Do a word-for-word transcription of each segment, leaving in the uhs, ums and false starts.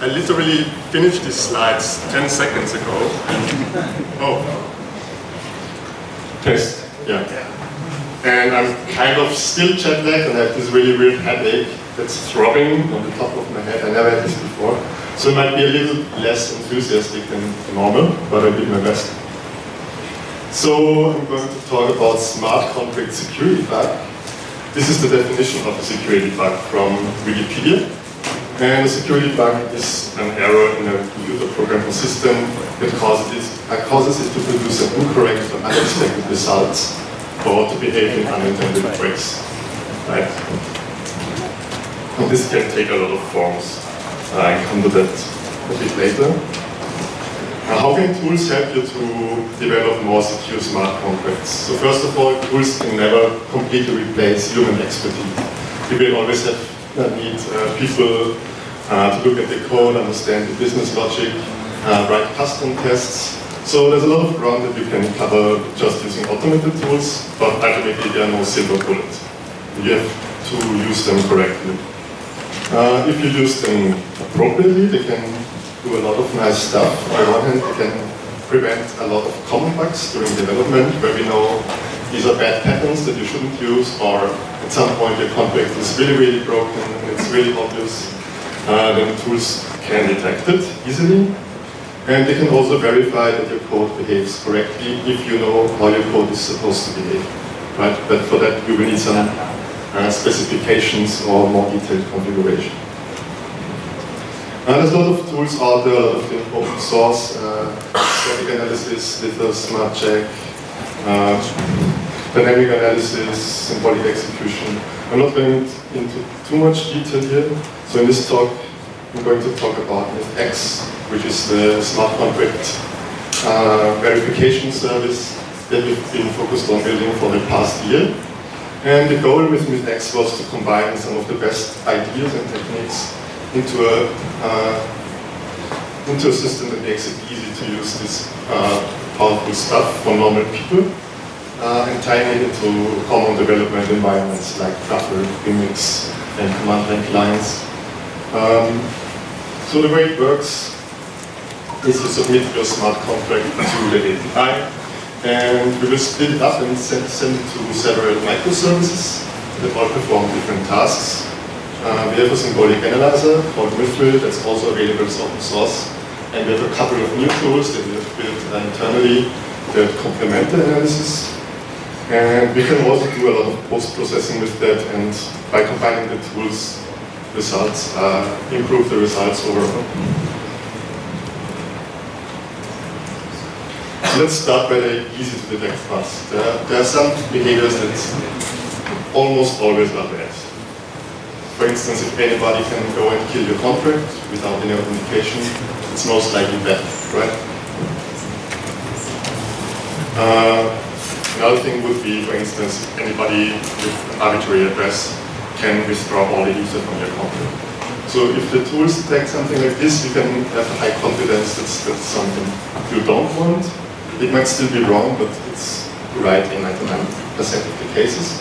I literally finished these slides ten seconds ago. And, oh. Test, yeah. And I'm kind of still jet lagged and I have this really weird headache that's throbbing on the top of my head. I never had this before. So it might be a little less enthusiastic than normal, but I did my best. So I'm going to talk about smart contract security bug. This is the definition of a security bug from Wikipedia. And a security bug is an error in a computer programming system that causes it, uh, causes it to produce an incorrect or unexpected results or to behave in unintended ways. Right? And this can take a lot of forms. Uh, I'll come to that a bit later. Uh, how can tools help you to develop more secure smart contracts? So first of all, tools can never completely replace human expertise. You will always have uh, need uh, people uh, to look at the code, understand the business logic, uh, write custom tests. So there's a lot of ground that you can cover just using automated tools, but ultimately there are no silver bullets. You have to use them correctly. Uh, if you use them appropriately, they can do a lot of nice stuff. On the one hand, they can prevent a lot of common bugs during development, where we know these are bad patterns that you shouldn't use, or at some point your contract is really, really broken and it's really obvious. Uh, then the tools can detect it easily. And they can also verify that your code behaves correctly if you know how your code is supposed to behave. Right? But for that, you will need some uh, specifications or more detailed configuration. Uh, there's a lot of tools out there, a lot of them open source, uh, static analysis, little smart check, uh, dynamic analysis, symbolic execution. I'm not going into too much detail here. So in this talk, I'm going to talk about MythX, which is the smart contract uh, verification service that we've been focused on building for the past year. And the goal with MythX was to combine some of the best ideas and techniques into a uh, into a system that makes it easy to use this uh, powerful stuff for normal people, uh, and tying it into common development environments like Truffle, Remix, and command line clients. Um, so the way it works is you submit your smart contract to the A P I, and we will split it up and send, send it to several microservices that all perform different tasks. Uh, we have a symbolic analyzer called Mithril that's also available as open source, and we have a couple of new tools that we have built uh, internally that complement the analysis. And we can also do a lot of post-processing with that, and by combining the tools, results uh, improve the results overall. So let's start by the easy to detect parts. There, there are some behaviors that almost always are bad. For instance, if anybody can go and kill your contract without any authentication, it's most likely bad, right? Uh, another thing would be, for instance, if anybody with an arbitrary address can withdraw all the user from your contract. So if the tools detect something like this, you can have a high confidence that that's something you don't want. It might still be wrong, but it's right in ninety-nine percent of the cases.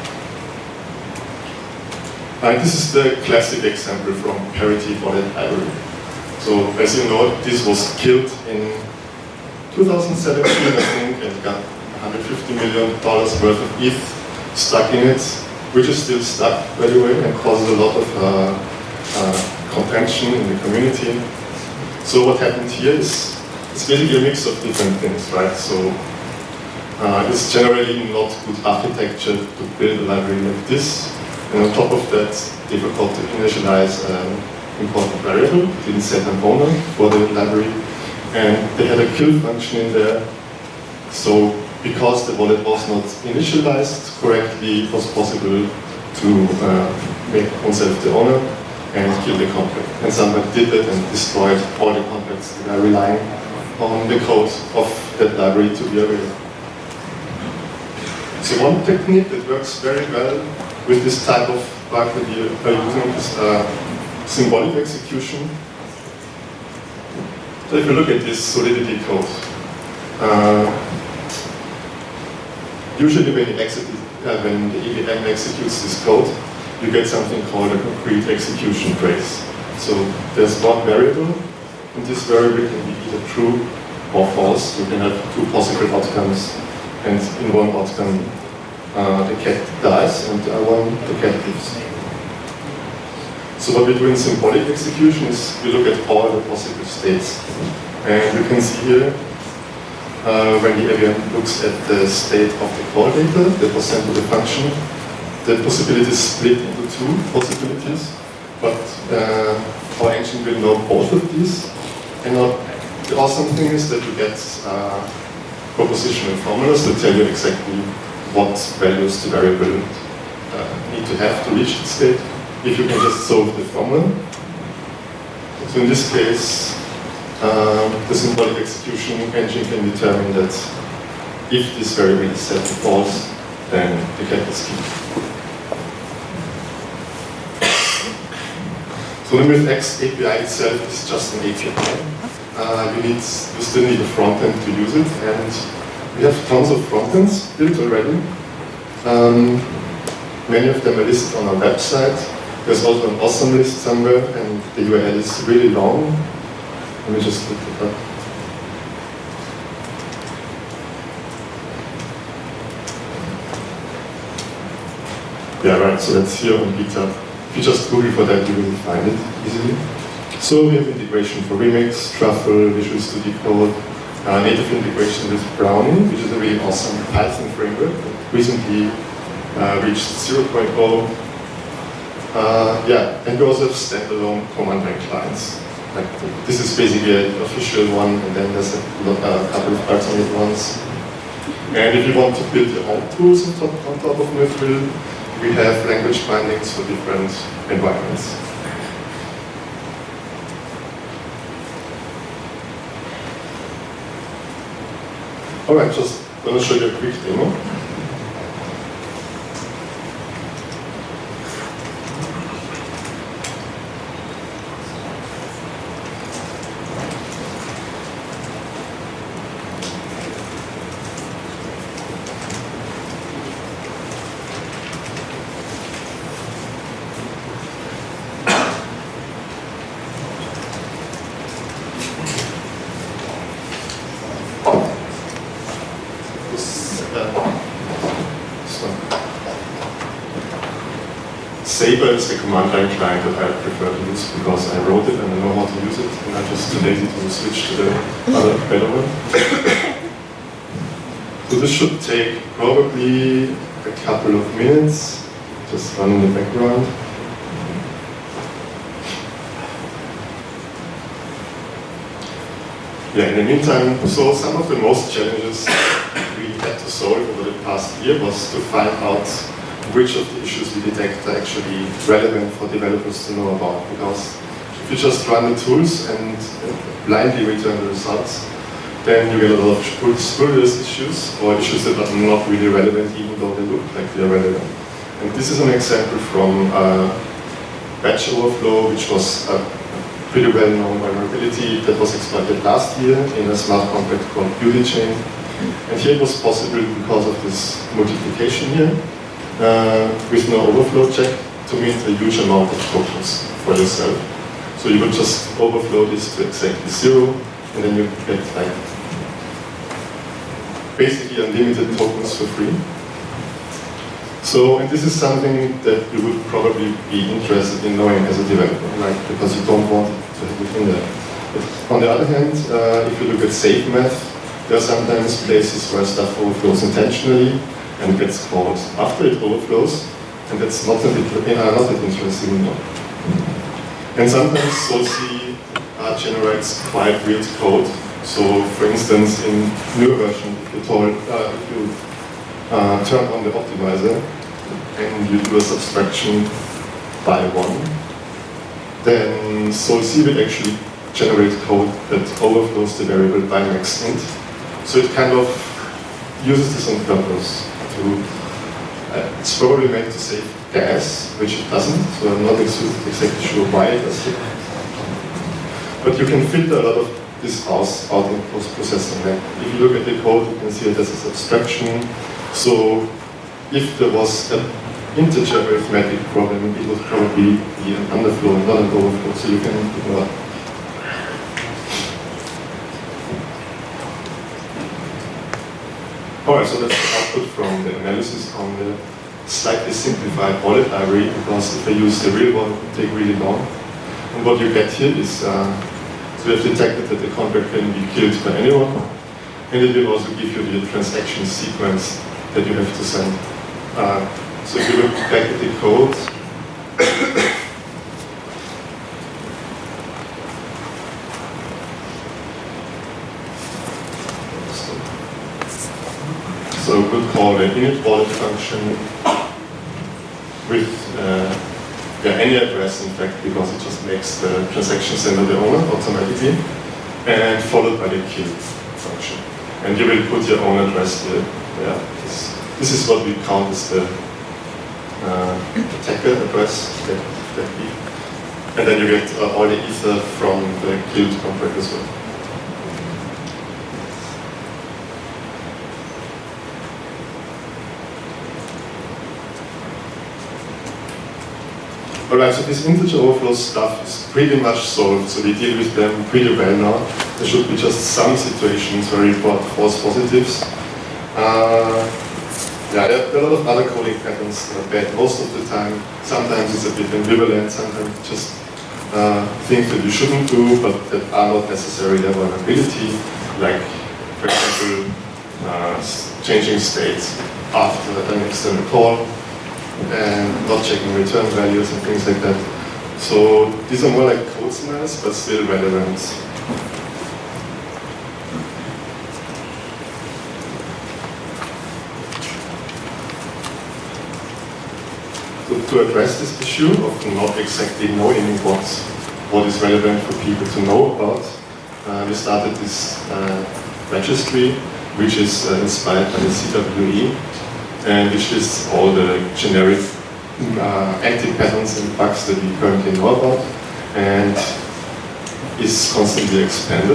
Uh, this is the classic example from Parity Wallet Library. So as you know, this was killed in two thousand seventeen, I think, and got one hundred fifty million dollars worth of E T H stuck in it, which is still stuck, by the way, and causes a lot of uh, uh, contention in the community. So what happened here is, it's basically a mix of different things, right? So uh, it's generally not good architecture to build a library like this. And on top of that, difficult to initialize an important variable. Didn't set an owner for the library. And they had a kill function in there. So because the wallet was not initialized correctly, it was possible to uh, make oneself the owner and kill the contract. And someone did that and destroyed all the contracts that are relying on the code of that library to be available. So one technique that works very well with this type of bug that we are using is uh, symbolic execution. So if you look at this Solidity code, uh, usually when, you execute, uh, when the E V M executes this code, you get something called a concrete execution trace. So there's one variable, and this variable can be either true or false. You can have two possible outcomes, and in one outcome uh, the cat dies, and the other one the cat lives. So what we do in symbolic execution is we look at all the possible states. And you can see here, uh, when the A V M looks at the state of the call data that was sent to the function, the possibility is split into two possibilities, but uh, our engine will know both of these. And our, the awesome thing is that you get uh, propositional formulas that tell you exactly what values the variable uh, need to have to reach the state, if you can just solve the formula. So in this case, um, the symbolic execution engine can determine that if this variable is set to false, then the cat is keyed. So the MythX A P I itself is just an A P I. Uh, you, need, you still need a front end to use it, and we have tons of front ends built already. Um, many of them are listed on our website. There's also an awesome list somewhere, and the U R L is really long. Let me just look it up. Yeah, right, so that's here on GitHub. If you just Google for that, you will find it easily. So we have integration for Remix, Truffle, Visual Studio Code, uh, native integration with Brownie, which is a really awesome Python framework that recently uh, reached zero point oh. Uh, yeah, and we also have standalone command line clients. Like, this is basically an official one, and then there's a, a couple of alternate ones. And if you want to build your own tools on top, on top of Mythville, we have language bindings for different environments. Alright, just going to show you a quick demo. Saber is the command line client that I prefer to use because I wrote it and I know how to use it, and I'm just too lazy to switch to the other better one. So this should take probably a couple of minutes, just run in the background. Yeah, in the meantime, so some of the most challenges we had to solve over the past year was to find out which of the issues we detect are actually relevant for developers to know about. Because if you just run the tools and blindly return the results, then you get a lot of spurious issues, or issues that are not really relevant even though they look like they are relevant. And this is an example from uh, batch overflow, which was a pretty well-known vulnerability that was exploited last year in a smart contract called Beauty Chain. And here it was possible because of this multiplication here. Uh, with no overflow check to mint a huge amount of tokens for yourself. So you would just overflow this to exactly zero, and then you get like basically unlimited tokens for free. So, and this is something that you would probably be interested in knowing as a developer, right? Because you don't want to have it in there. But on the other hand, uh, if you look at safe math, there are sometimes places where stuff overflows intentionally and gets called after it overflows, and that's not that, it, uh, not that interesting anymore. And sometimes Solc uh, generates quite weird code. So, for instance, in newer version, if you, told, uh, if you uh, turn on the optimizer and you do a subtraction by one, then Solc will actually generate code that overflows the variable by max int. So it kind of uses this on purpose. To, uh, it's probably meant to save gas, which it doesn't, so I'm not ex exactly sure why it does it. But you can filter a lot of this out, out in post-processing. Like, if you look at the code, you can see that there's a subtraction. So if there was a integer arithmetic problem, it would probably be an underflow and not an overflow, so you can ignore. Alright, so that's the output from the analysis on the slightly simplified audit library, because if I use the real one, it would take really long. And what you get here is, uh, so we have detected that the contract can be killed by anyone, and it will also give you the transaction sequence that you have to send. Uh, so if you look back at the code, so we could call an init wallet function with uh, yeah, any address, in fact, because it just makes the transaction sender the owner automatically, and followed by the kill function. And you will put your own address here. Yeah, this, this is what we count as the uh, attacker address, that, that key. And then you get uh, all the ether from the killed contract as well. Alright, so this integer overflow stuff is pretty much solved, so we deal with them pretty well now. There should be just some situations where we report false positives. Uh, yeah, there are a lot of other coding patterns that are bad most of the time. Sometimes it's a bit ambivalent, sometimes it's just uh, things that you shouldn't do, but that are not necessarily a vulnerability, like, for example, uh, changing states after an external call, and not checking return values and things like that. So these are more like code smells, but still relevant. So to address this issue of not exactly knowing what, what is relevant for people to know about, uh, we started this uh, registry, which is uh, inspired by the C W E, and which lists all the generic uh, anti-patterns and bugs that we currently know about, and is constantly expanded.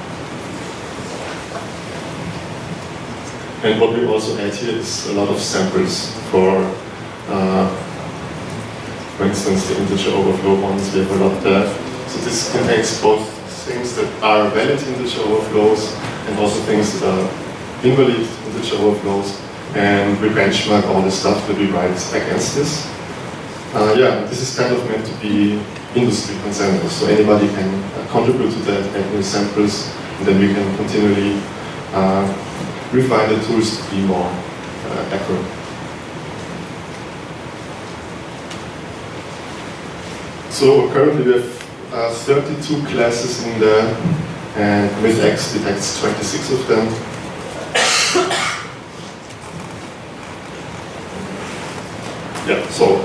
And what we also add here is a lot of samples for, uh, for instance, the integer overflow ones. We have a lot there. So this contains both things that are valid integer overflows and also things that are invalid integer overflows. And we benchmark all the stuff that we write against this. Uh, yeah, this is kind of meant to be industry consensus, so anybody can uh, contribute to that, add new samples, and then we can continually uh, refine the tools to be more uh, accurate. So currently we have uh, thirty-two classes in there, and MythX detects twenty-six of them. Yeah, so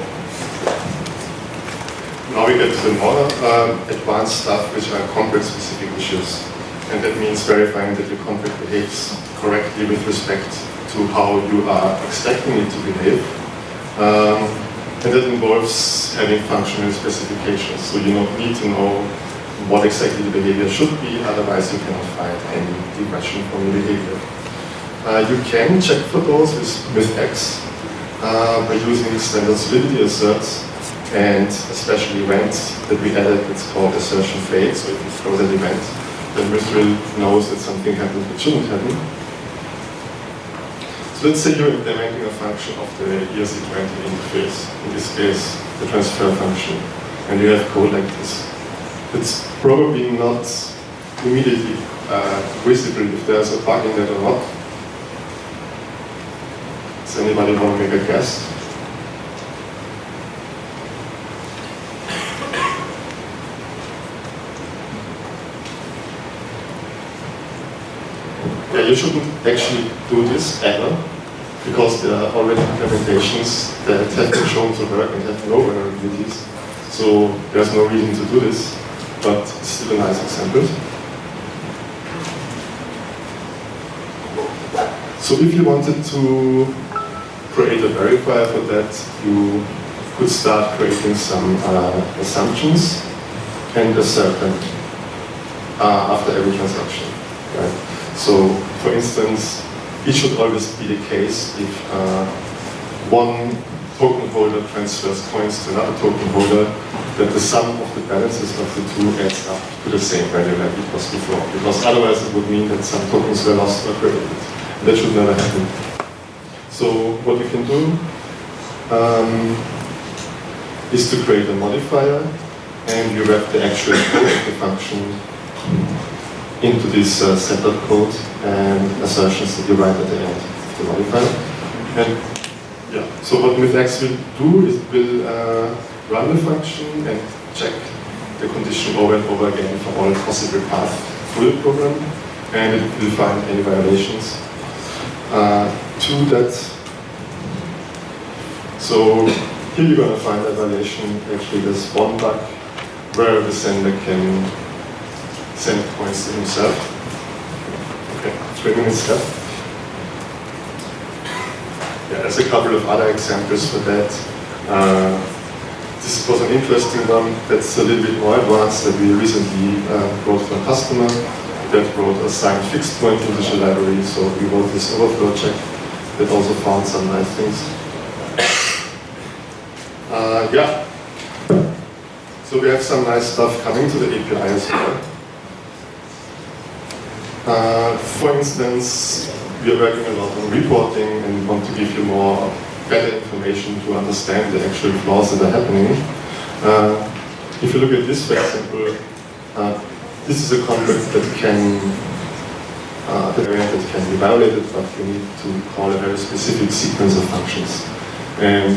now we get to the more uh, advanced stuff, which are contract-specific issues. And that means verifying that your contract behaves correctly with respect to how you are expecting it to behave. Um, and that involves having functional specifications. So you don't need to know what exactly the behavior should be, otherwise you cannot find any depression from the behavior. Uh, you can check for those with MythX. Uh, by using standard solidity asserts, and especially events that we added, it's called assertion fade. So if you throw that event, then Mithril knows that something happened that shouldn't happen. So let's say you're implementing a function of the E R C twenty interface, in this case, the transfer function, and you have code like this. It's probably not immediately uh, visible if there's a bug in that or not. Does anybody want to make a guess? Yeah, you shouldn't actually do this ever, because there are already implementations that have been shown to work and have no vulnerabilities. So there's no reason to do this, but it's still a nice example. So if you wanted to create a verifier for that, you could start creating some uh, assumptions and assert them uh, after every transaction. Right? So, for instance, it should always be the case if uh, one token holder transfers coins to another token holder, that the sum of the balances of the two adds up to the same value like it was before. Because otherwise it would mean that some tokens were lost or credited. And that should never happen. So what you can do um, is to create a modifier, and you wrap the actual code of the function into this uh, setup code and assertions that you write at the end of the modifier. And yeah, so what MythX will do is it will uh, run the function and check the condition over and over again for all possible paths through the program, and it will find any violations uh, to that. So here you're going to find a violation. Actually, there's one bug where the sender can send coins to himself. Okay, three minutes left. Yeah, there's a couple of other examples for that. Uh, this was an interesting one that's a little bit more advanced that we recently uh, wrote for a customer that wrote a signed fixed point condition library. So we wrote this overflow check that also found some nice things. Uh, yeah. So we have some nice stuff coming to the A P I as well. Uh, for instance, we are working a lot on reporting and want to give you more better information to understand the actual flaws that are happening. Uh, if you look at this, for example, uh, this is a contract that can uh, the variant that can be violated, but you need to call a very specific sequence of functions. And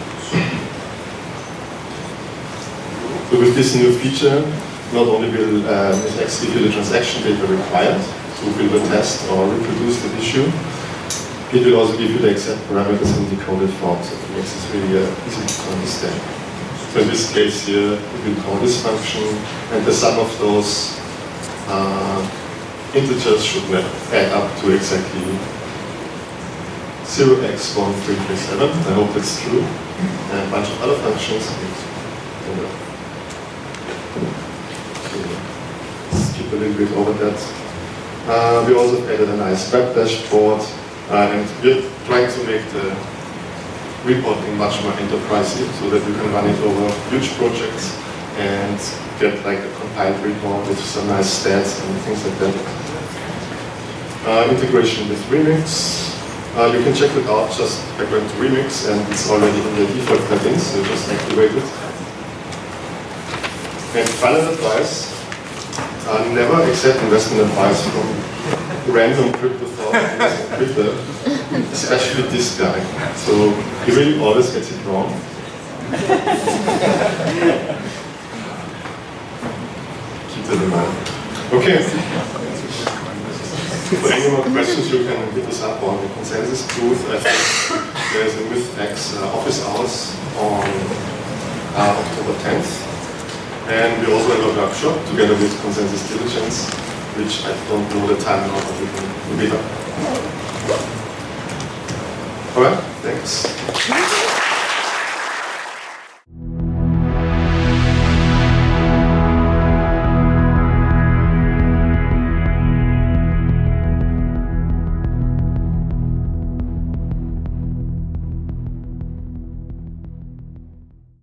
so with this new feature, not only will uh, MythX give you the transaction data required to build a test or reproduce the issue, it will also give you the exact parameters in decoded form, so it makes it really uh, easy to understand. So in this case here, we will call this function, and the sum of those uh, integers should add up to exactly zero x one three three seven. I hope that's true. And a bunch of other functions. Skip a little bit over that. Uh, we also added a nice web dashboard, uh, and we're trying to make the reporting much more enterprisey so that you can run it over huge projects and get like a compiled report with some nice stats and things like that. Uh, integration with Remix. Uh, you can check it out just by going to Remix, and it's already in the default plugins, so just activate it. And final advice, uh, never accept investment advice from random crypto thoughts on Twitter, especially this guy. So he really always gets it wrong. Keep that in mind. Okay. For any more questions, you can hit us up on the Consensus booth. I think there's a MythX uh, office hours on uh, October tenth. And we also have a workshop together with Consensus Diligence, which I don't know the time now, but we can meet up. Alright, thanks.